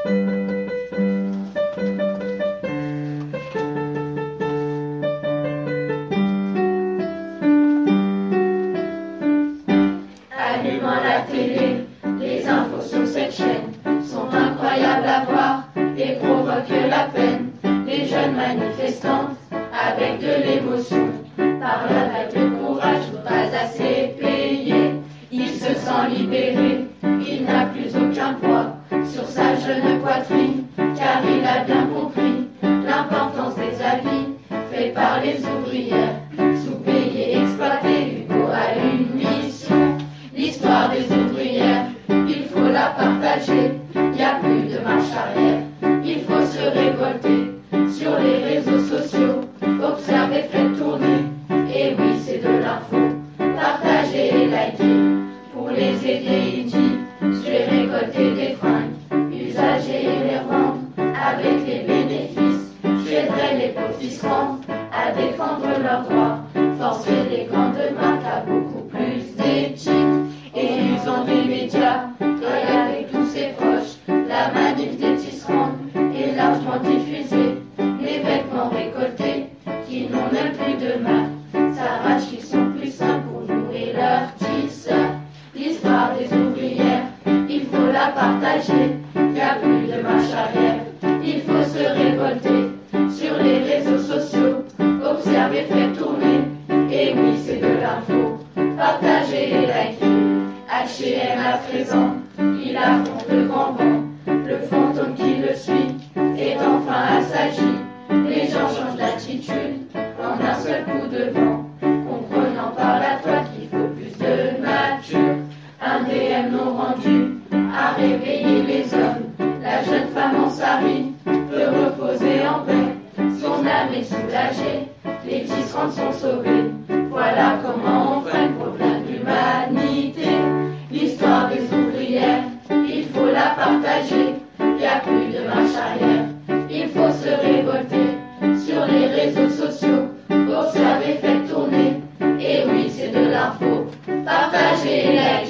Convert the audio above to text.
Allumant la télé, les infos sur cette chaîne sont incroyables à voir et provoquent la peine. Les jeunes manifestantes avec de l'émotion parlent avec de courage, pas assez payé. Il se sent libéré, il n'a plus aucun poids sur sa jeune poitrine, car il a bien compris l'importance des habits faits par les ouvrières, sous-payées, exploitées. Hugo a une mission, l'histoire des ouvrières, il faut la partager, il n'y a plus de marche arrière, il faut se révolter sur les réseaux sociaux, observer, faire tourner, et oui c'est de l'info, partager et liker, pour les aider il dit, je vais récolter des fringues, usagées et les revendre, avec les bénéfices, j'aiderai les potissements à défendre leurs droits, forcer les grandes marques à beaucoup plus d'éthique, et usant des médias, et avec tous ses proches, la manif des tisserands est largement diffusée, les vêtements récoltés, qui n'ont même plus de marque, s'arrachent, ils sont plus sains pour nourrir leurs tisseurs. L'histoire des ouvrières, il faut la partager, il n'y a plus de marche arrière, il faut se révolter sur les réseaux sociaux, observer, faire tourner, et oui c'est de l'info, partager et liker. H&M à présent, il affronte le grand vent, le fantôme qui le suit est enfin assagi, les gens changent d'attitude en un seul coup de vent, comprenant par la toile qu'il faut plus de nature. Un DM non rendu a réveillé les hommes, la jeune femme en sari peut reposer en paix, son âme est soulagée, les tisserands sont sauvés, voilà comment on freine le problème d'humanité. L'histoire des ouvrières, il faut la partager, il n'y a plus de marche arrière, il faut se révolter sur les réseaux sociaux, observer, faire tourner, et oui c'est de l'info, partager et liker.